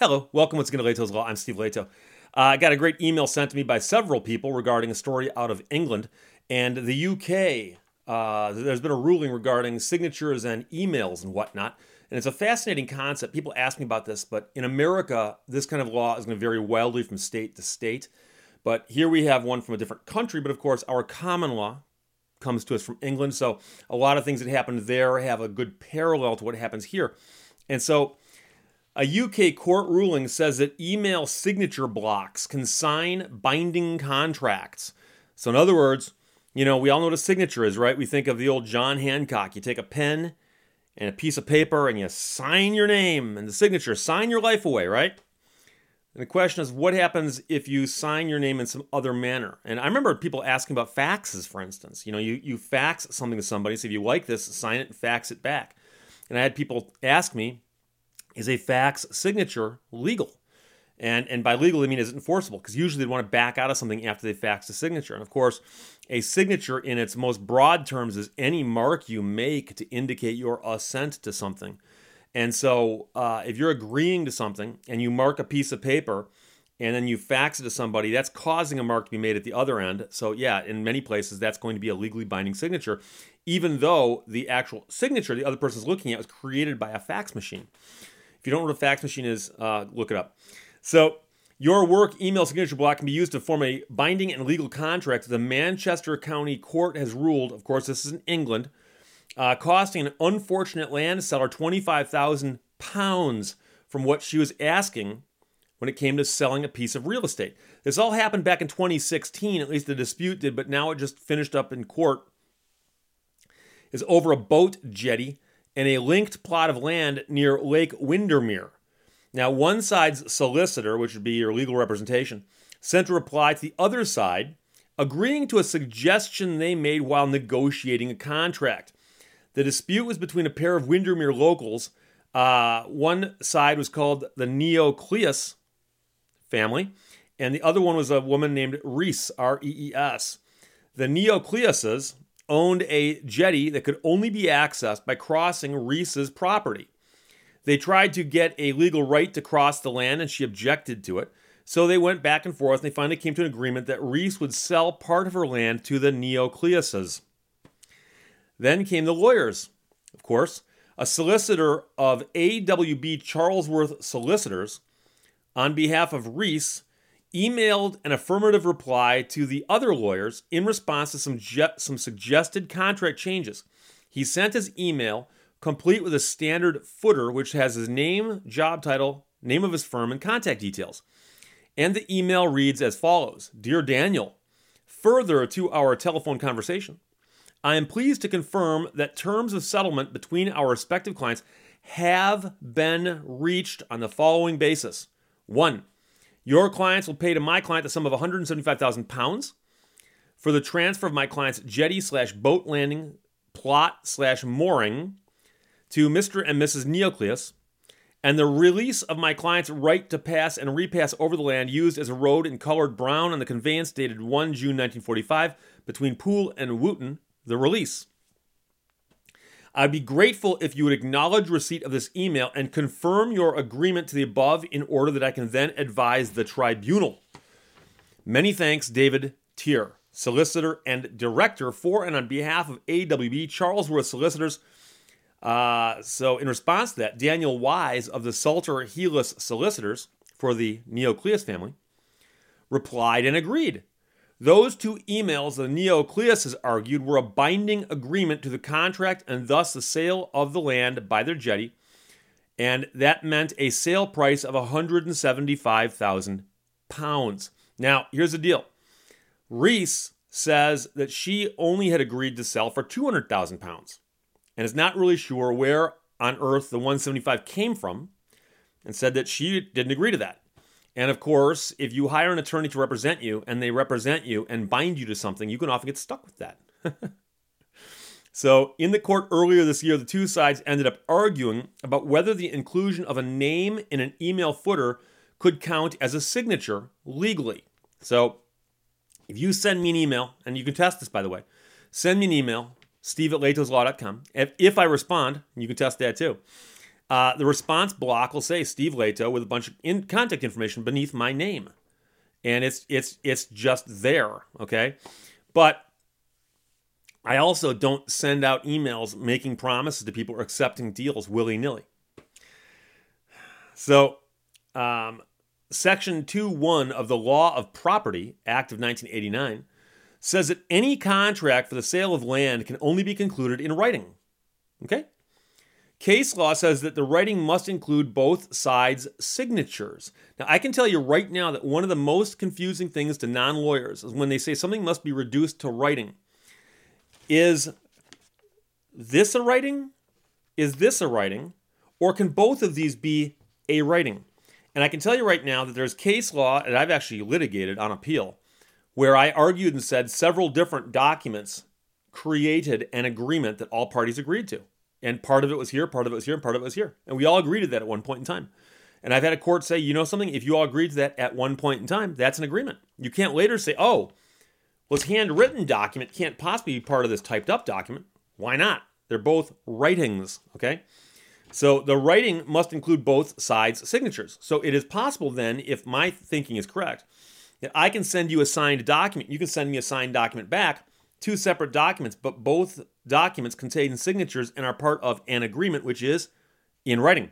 Hello, welcome once again to Leto's Law. I'm Steve Leto. I got a great email sent to me by several people regarding a story out of England and the UK. There's been a ruling regarding signatures and emails and whatnot, and it's a fascinating concept. People ask me about this, but in America, this kind of law is going to vary wildly from state to state. But here we have one from a different country, but of course, our common law comes to us from England, so a lot of things that happened there have a good parallel to what happens here. And so a UK court ruling says that email signature blocks can sign binding contracts. So in other words, we all know what a signature is, right? We think of the old John Hancock. You take a pen and a piece of paper and you sign your name and the signature, sign your life away, right? And the question is, what happens if you sign your name in some other manner? And I remember people asking about faxes, for instance. You fax something to somebody, so if you like this, sign it and fax it back. And I had people ask me, is a fax signature legal? And by legal, I mean, is it enforceable? Because usually they want to back out of something after they fax a signature. And of course, a signature in its most broad terms is any mark you make to indicate your assent to something. And so if you're agreeing to something and you mark a piece of paper and then you fax it to somebody, that's causing a mark to be made at the other end. So yeah, in many places, that's going to be a legally binding signature, even though the actual signature the other person's looking at was created by a fax machine. If you don't know what a fax machine is, look it up. So your work email signature block can be used to form a binding and legal contract. The Manchester County Court has ruled, of course, this is in England, costing an unfortunate land seller £25,000 from what she was asking when it came to selling a piece of real estate. This all happened back in 2016, at least the dispute did, but now it just finished up in court. It's over a boat jetty and a linked plot of land near Lake Windermere. Now, one side's solicitor, which would be your legal representation, sent a reply to the other side, agreeing to a suggestion they made while negotiating a contract. The dispute was between a pair of Windermere locals. One side was called the Neocleus family, and the other one was a woman named Rees, R-E-E-S. The Neocleuses owned a jetty that could only be accessed by crossing Rees's property. They tried to get a legal right to cross the land, and she objected to it. So they went back and forth, and they finally came to an agreement that Rees would sell part of her land to the Neocleuses. Then came the lawyers, of course. A solicitor of A.W.B. Charlesworth Solicitors, on behalf of Rees, emailed an affirmative reply to the other lawyers in response to some suggested contract changes. He sent his email complete with a standard footer which has his name, job title, name of his firm, and contact details. And the email reads as follows: Dear Daniel, further to our telephone conversation, I am pleased to confirm that terms of settlement between our respective clients have been reached on the following basis. 1. Your clients will pay to my client the sum of £175,000 for the transfer of my client's jetty/boat landing plot/mooring to Mr. and Mrs. Neocleus, and the release of my client's right to pass and repass over the land used as a road in colored brown on the conveyance dated 1 June 1945 between Poole and Wootton, the release. I'd be grateful if you would acknowledge receipt of this email and confirm your agreement to the above in order that I can then advise the tribunal. Many thanks, David Tier, solicitor and director for and on behalf of A.W.B. Charlesworth Solicitors. So in response to that, Daniel Wise of the Salter Heelis Solicitors for the Neocleus family replied and agreed. Those two emails the Neocleuses argued were a binding agreement to the contract and thus the sale of the land by their jetty, and that meant a sale price of £175,000. Now, here's the deal. Rees says that she only had agreed to sell for £200,000 and is not really sure where on earth the 175 came from and said that she didn't agree to that. And of course, if you hire an attorney to represent you and they represent you and bind you to something, you can often get stuck with that. So in the court earlier this year, the two sides ended up arguing about whether the inclusion of a name in an email footer could count as a signature legally. So if you send me an email, and you can test this, by the way, send me an email, steve@letoslaw.com. If I respond, you can test that too. The response block will say Steve Leto with a bunch of contact information beneath my name. And it's just there, okay? But I also don't send out emails making promises to people or accepting deals willy-nilly. So, Section 2.1 of the Law of Property Act of 1989 says that any contract for the sale of land can only be concluded in writing. Okay? Case law says that the writing must include both sides' signatures. Now, I can tell you right now that one of the most confusing things to non-lawyers is when they say something must be reduced to writing. Is this a writing? Is this a writing? Or can both of these be a writing? And I can tell you right now that there's case law that I've actually litigated on appeal where I argued and said several different documents created an agreement that all parties agreed to. And part of it was here, part of it was here, and part of it was here. And we all agreed to that at one point in time. And I've had a court say, you know something, if you all agreed to that at one point in time, that's an agreement. You can't later say, oh, well, this handwritten document can't possibly be part of this typed up document. Why not? They're both writings, okay? So the writing must include both sides' signatures. So it is possible then, if my thinking is correct, that I can send you a signed document. You can send me a signed document back, two separate documents, but both documents contain signatures and are part of an agreement, which is in writing.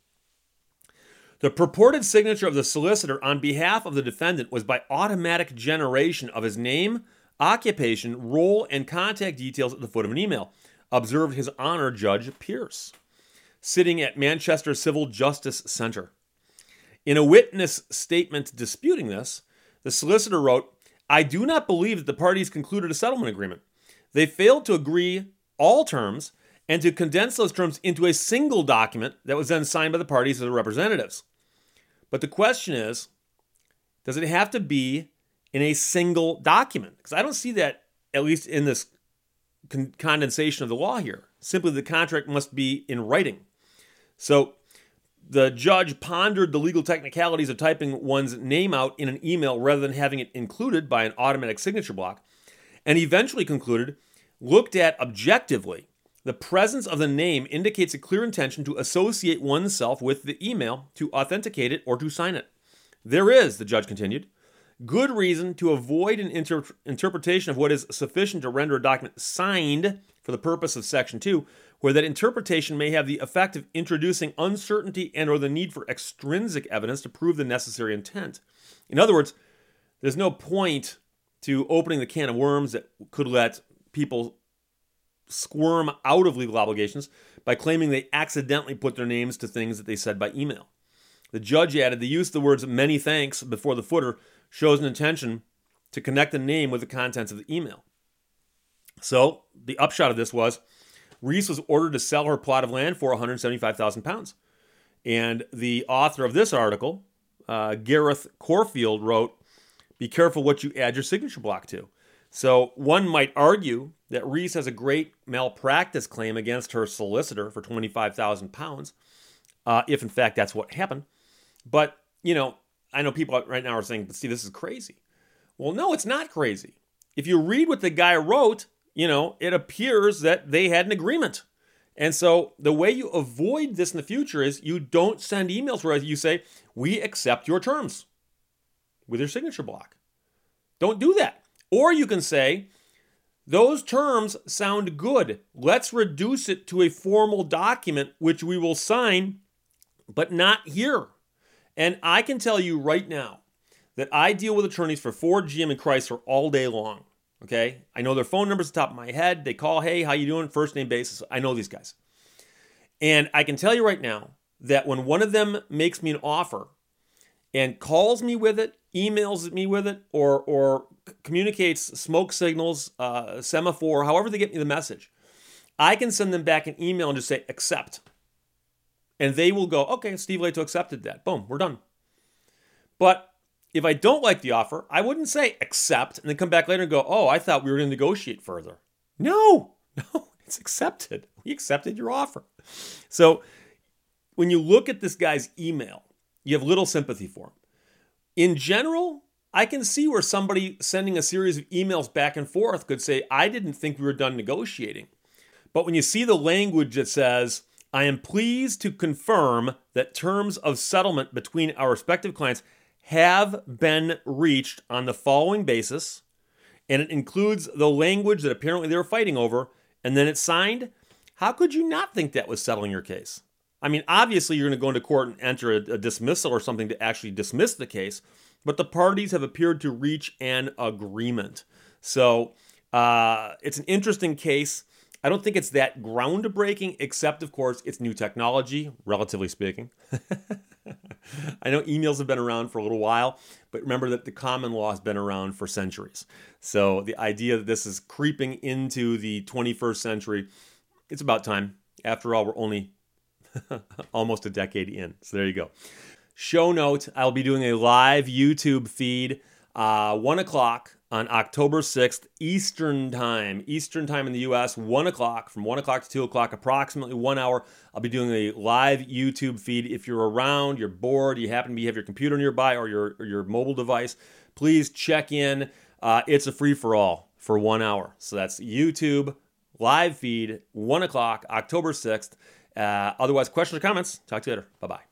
The purported signature of the solicitor on behalf of the defendant was by automatic generation of his name, occupation, role, and contact details at the foot of an email, observed His Honor Judge Pierce, sitting at Manchester Civil Justice Center. In a witness statement disputing this, the solicitor wrote, I do not believe that the parties concluded a settlement agreement. They failed to agree all terms and to condense those terms into a single document that was then signed by the parties as their representatives. But the question is, does it have to be in a single document? Because I don't see that, at least in this condensation of the law here. Simply the contract must be in writing. So the judge pondered the legal technicalities of typing one's name out in an email rather than having it included by an automatic signature block, and eventually concluded, looked at objectively, the presence of the name indicates a clear intention to associate oneself with the email, to authenticate it, or to sign it. There is, the judge continued, good reason to avoid an interpretation of what is sufficient to render a document signed for the purpose of Section 2, where that interpretation may have the effect of introducing uncertainty and or the need for extrinsic evidence to prove the necessary intent. In other words, there's no point to opening the can of worms that could let people squirm out of legal obligations by claiming they accidentally put their names to things that they said by email. The judge added the use of the words many thanks before the footer shows an intention to connect the name with the contents of the email. So the upshot of this was Reese was ordered to sell her plot of land for £175,000. And the author of this article, Gareth Corfield, wrote, be careful what you add your signature block to. So one might argue that Reese has a great malpractice claim against her solicitor for £25,000, if in fact that's what happened. But, you know, I know people right now are saying, but Steve, this is crazy. Well, no, it's not crazy. If you read what the guy wrote, you know, it appears that they had an agreement. And so the way you avoid this in the future is you don't send emails where you say, we accept your terms with your signature block. Don't do that. Or you can say, those terms sound good. Let's reduce it to a formal document which we will sign, but not here. And I can tell you right now that I deal with attorneys for Ford, GM, and Chrysler all day long. Okay? I know their phone numbers at the top of my head. They call, hey, how you doing? First name basis. I know these guys. And I can tell you right now that when one of them makes me an offer and calls me with it, emails me with it, or communicates smoke signals, semaphore, however they get me the message, I can send them back an email and just say, accept. And they will go, okay, Steve Leto accepted that. Boom, we're done. But if I don't like the offer, I wouldn't say accept and then come back later and go, oh, I thought we were going to negotiate further. No, it's accepted. We accepted your offer. So when you look at this guy's email, you have little sympathy for him. In general, I can see where somebody sending a series of emails back and forth could say, I didn't think we were done negotiating. But when you see the language that says, I am pleased to confirm that terms of settlement between our respective clients have been reached on the following basis, and it includes the language that apparently they were fighting over, and then it's signed. How could you not think that was settling your case? I mean, obviously you're going to go into court and enter a dismissal or something to actually dismiss the case, but the parties have appeared to reach an agreement. So it's an interesting case. I don't think it's that groundbreaking, except, of course, it's new technology, relatively speaking. I know emails have been around for a little while, but remember that the common law has been around for centuries. So the idea that this is creeping into the 21st century, it's about time. After all, we're only almost a decade in. So there you go. Show note, I'll be doing a live YouTube feed, 1 o'clock on October 6th, Eastern time in the U.S., 1 o'clock, from 1 o'clock to 2 o'clock, approximately 1 hour. I'll be doing a live YouTube feed. If you're around, you're bored, you happen to have your computer nearby or your mobile device, please check in. It's a free-for-all for 1 hour. So that's YouTube, live feed, 1 o'clock, October 6th. Otherwise, questions or comments, talk to you later. Bye-bye.